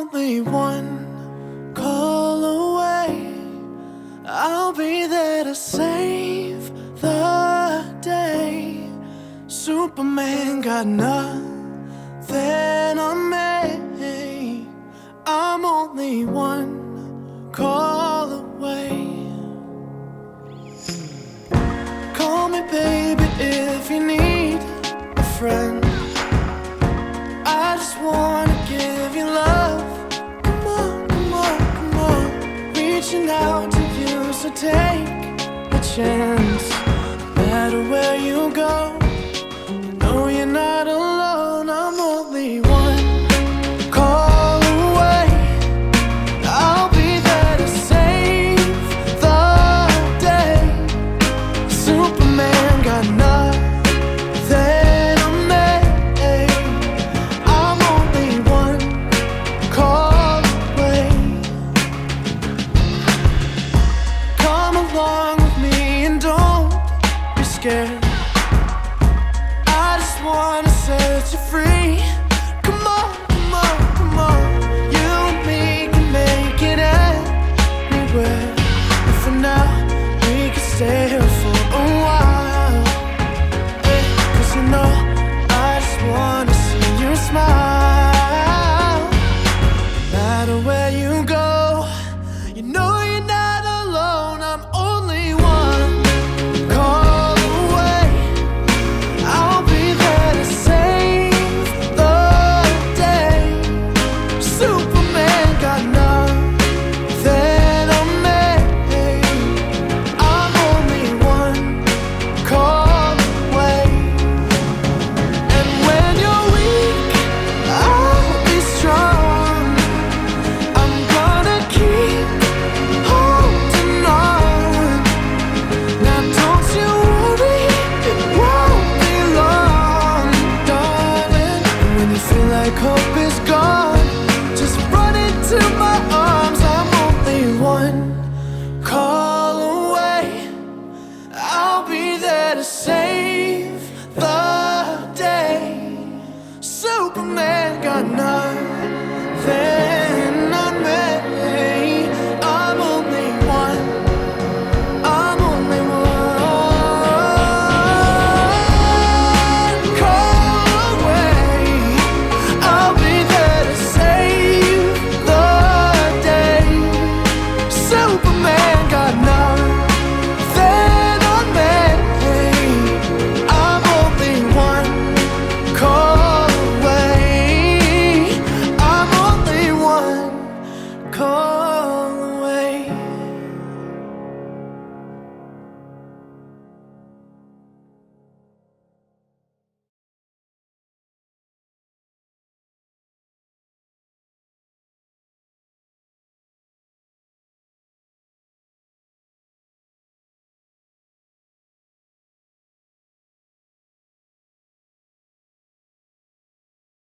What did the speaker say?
only one call away. I'll be there to save the day. Superman got nothing on me. I'm only one call away. Call me baby if you need a friend. I just wanna give you love. Come on, come on, come on. Reaching out to you, so take a chance. No matter where you go, you know you're not alone. I'm only one call away. I'll be there to save the day. Superman got nothing on me. I'm only one call away. Come along with me and don't be scared. I just wanna set you free.